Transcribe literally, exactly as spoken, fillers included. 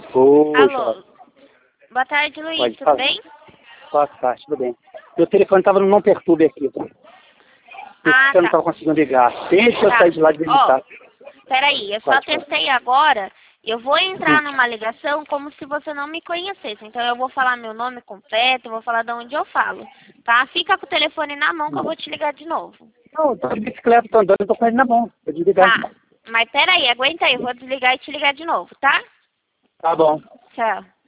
Poxa. Alô. Boa tarde, Luiz. Pode Tudo falar. bem? Boa tarde, tudo bem. Meu telefone estava no não perturbe aqui, tá? Por isso Ah, que eu não tá. estava conseguindo ligar. Desde que eu Tá. saí de lá de visitar. Ó, peraí, eu só Pode falar. testei agora. Eu vou entrar Hum. numa ligação como se você não me conhecesse. Então eu vou falar meu nome completo, eu vou falar de onde eu falo. Tá? Fica com o telefone na mão que eu vou te ligar de novo. Não, eu tô de bicicleta, tô andando, eu tô com ele na mão. Vou desligar. Tá. Mas peraí, aguenta aí, eu vou desligar e te ligar de novo, tá? Tá bom. Tchau.